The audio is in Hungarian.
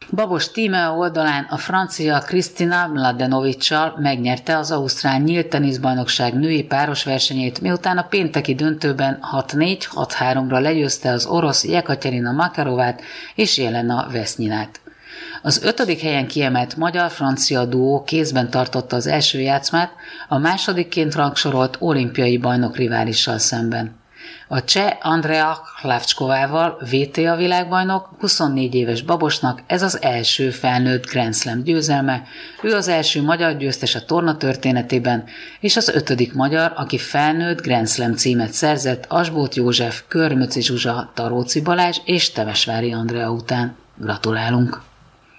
Babos tíme oldalán a francia Kristina Mladenovic-sal megnyerte az ausztrál nyílt teniszbajnokság női páros versenyét, miután a pénteki döntőben 6-4, 6-3-ra legyőzte az orosz Jekaterina Makarovát és Jelena Vesnyinát. Az 5. helyen kiemelt magyar-francia duó kézben tartotta az első játszmát a másodikként rangsorolt olimpiai bajnok riválissal szemben. A cseh Andrea Hlavcskovával VTA világbajnok 24 éves Babosnak ez az első felnőtt Grand Slam győzelme, ő az első magyar győztes a torna történetében, és az 5. magyar, aki felnőtt Grand Slam címet szerzett Asbóth József, Körmöci Zsuzsa, Taróci Balázs és Temesvári Andrea után. Gratulálunk!